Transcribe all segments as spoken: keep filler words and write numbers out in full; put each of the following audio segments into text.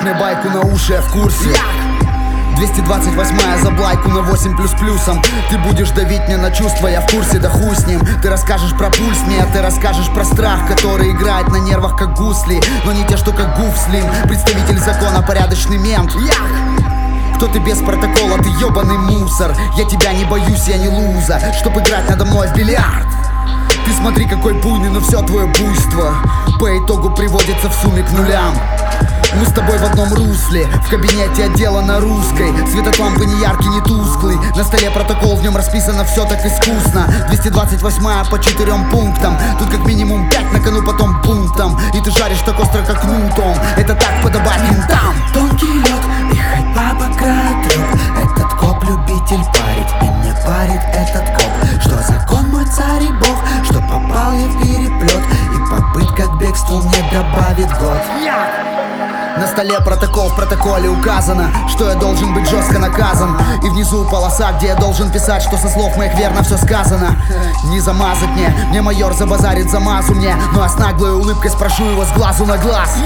мне байку на уши, я в курсе. Двести двадцать восьмая заблайку на восемь плюс плюсом. Ты будешь давить мне на чувства, я в курсе, да хуй с ним. Ты расскажешь про пульс мне, ты расскажешь про страх, который играет на нервах как гусли, но не те, что как гуф слим. Представитель закона, порядочный мент. Кто ты без протокола, ты ебаный мусор. Я тебя не боюсь, я не луза, чтоб играть надо мной в бильярд. Ты смотри, какой буйный, но все твое буйство по итогу приводится в сумме к нулям. Мы с тобой в одном русле, в кабинете отдела на русской. Свет от лампы не яркий, не тусклый. На столе протокол, в нем расписано все так искусно. Двести двадцать восьмая по четырем пунктам. Тут как минимум пять на кону, потом бунтом. И ты жаришь так остро, как нутом. Это так подобает ментам. Тонкий лед и ходьба по краю трёп. Этот коп любитель парить, и не парит этот коп. Что закон мой царь и бог, что попал я в переплет, и попытка к бегству мне добавит год. На столе протокол, в протоколе указано, что я должен быть жестко наказан. И внизу полоса, где я должен писать, что со слов моих верно все сказано. Не замазать мне, мне майор забазарит замазу мне. Ну а с наглой улыбкой спрошу его с глазу на глаз.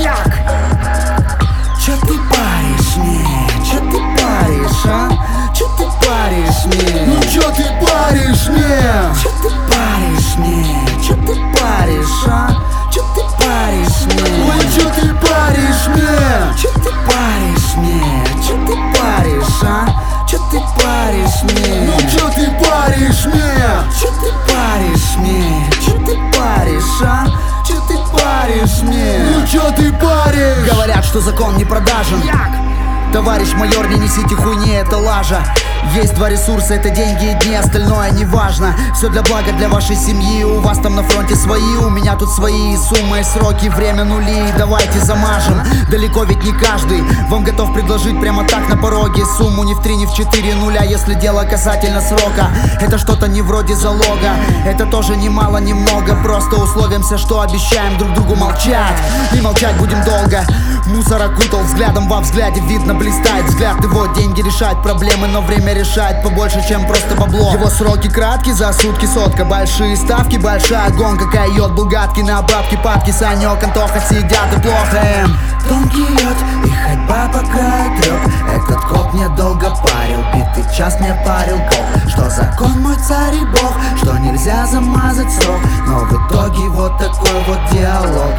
Чё ты паришь мне? Чё ты паришь, а? Чё ты паришь мне? Ну чё ты паришь мне? Чё ты паришь мне? Чё ты паришь, а? Чё ты паришь мне? Ой, чё ты паришь мне? Чё ты паришь мне? Чё ты паришь, а? Чё ты паришь мне? Ну чё ты паришь мне? Чё ты паришь мне? Чё ты паришь, а? Чё ты паришь мне? Ну чё ты паришь? Говорят, что закон не продажен. Товарищ майор, не несите хуйни, это лажа. Есть два ресурса, это деньги и дни, остальное не важно. Все для блага, для вашей семьи. У вас там на фронте свои, у меня тут свои. Суммы и сроки, время нули, давайте замажем. Далеко ведь не каждый вам готов предложить прямо так на пороге сумму не в три, не в четыре нуля, если дело касательно срока. Это что-то не вроде залога, это тоже не мало, не много. Просто условимся, что обещаем друг другу молчать. И молчать будем долго. Мусор окутал взглядом, во взгляде видно блистает взгляд его. Деньги решают проблемы, но время решает побольше, чем просто бабло. Его сроки краткие, за сутки сотка. Большие ставки, большая гонка. Койот был гадкий, на бабки падки. Санек, Антоха сидят и плохо им. Тонкий лед и ходьба по краю трёп. Этот коп мне долго парил, битый час мне парил коп. Что закон мой царь и бог, что нельзя замазать срок, но в итоге вот такой вот диалог.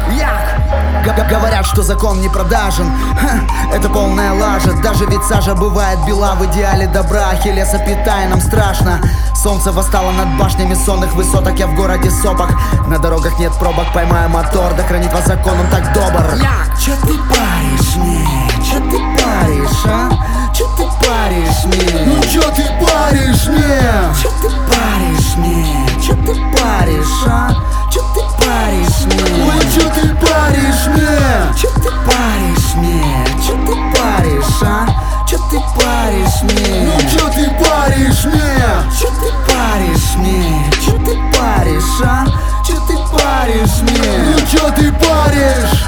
Говорят, что закон не продажен. Ха, это полная лажа. Даже ведь сажа бывает бела, в идеале добра. Ахиллеса питай, нам страшно. Солнце восстало над башнями сонных высоток. Я в городе Сопах, на дорогах нет пробок. Поймаю мотор, да хранит вас закон, он так добр. Чё ты паришь мне? Чё ты паришь, а? Чё ты паришь мне? Ну чё ты паришь мне? Чё ты паришь мне? Чё ты паришь, а? Чё ты паришь мне? Ой, чё ты паришь мне? Чё ты паришь мне? Чё ты паришь, а? Чё ты паришь мне? Ну чё ты паришь мне? Чё ты паришь мне? Чё ты паришь, а? Чё ты паришь мне? Ну чё ты паришь?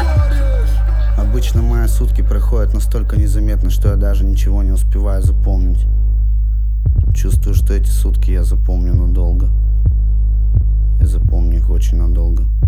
Обычно мои сутки проходят настолько незаметно, что я даже ничего не успеваю запомнить. Чувствую, что эти сутки я запомню надолго. Я запомню их очень надолго.